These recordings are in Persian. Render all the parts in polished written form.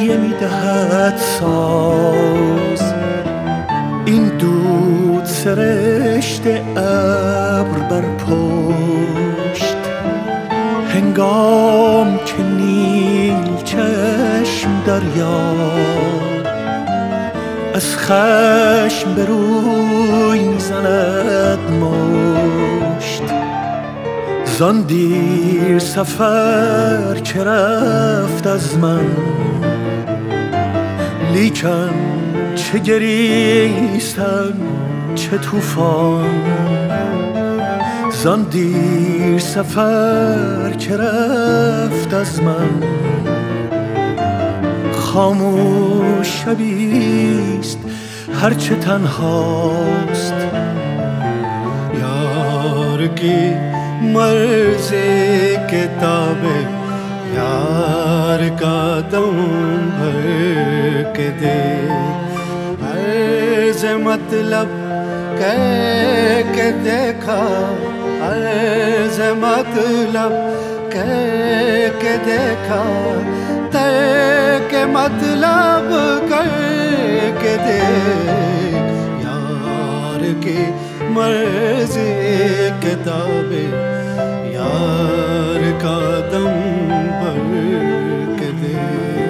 گریه میدهد ساز، این دود سرشت ابر بر پشت. هنگام که نیل چشم دریا از خشم به روی میزند مشت. زان دیر سفر که رفت از من، لیکن چه گریستن چه طوفان. زان دیر سفر که رفت از من، خاموش شبیست هرچه تنهاست. یار کی مرضی کتابیں یار کا دم بھر کے دے، عرض مطلب کہہ کے دیکھا، عرض مطلب کہہ کے دیکھا، ترک مطلب کر کے دیکھ. یار کی مرضی کتابیں یار کا دم بھر کے دے.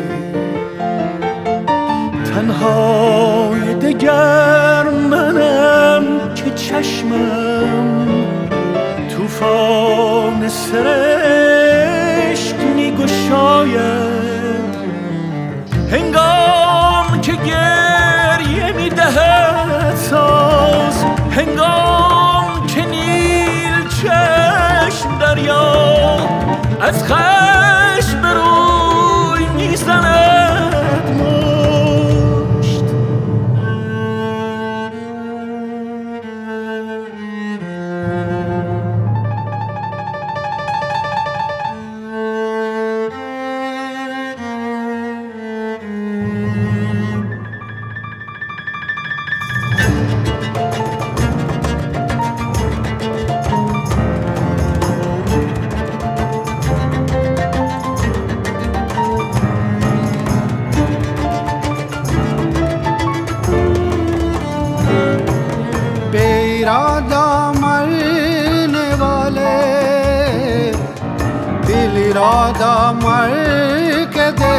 تنهای دگر منم که چشمم طوفان سرشک میگشاید. هنگام که گریه میدهد ساز، هنگام که نیل چشم دریا از خشم به روی میزند مشت. इरादा मरने वाले दिल इरादा मर के दे.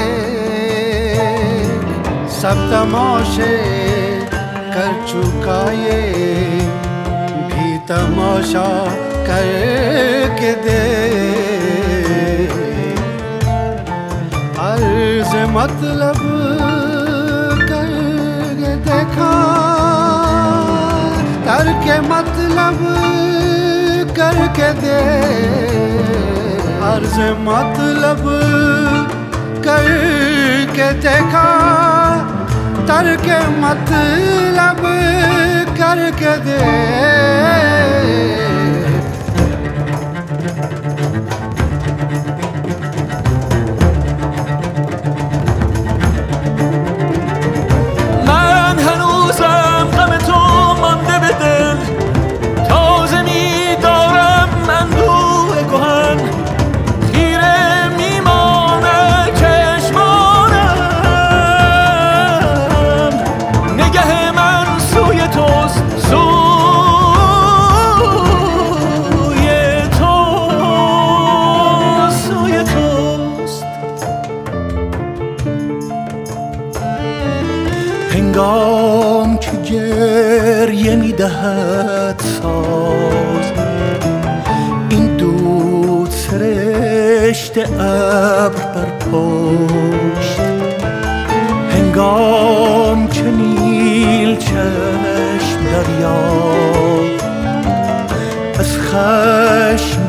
सब तमाशे कर चुका ये भी तमाशा कर के दे. अर्ज मतलब कर देखा, करके मतलब करके दे. अर्ज मतलब करके देखा, करके मतलब करके दे. هنگام که گریه میدهد ساز، این دود سرشت ابر بر پشت. هنگام که نیل چشم دریا از خشم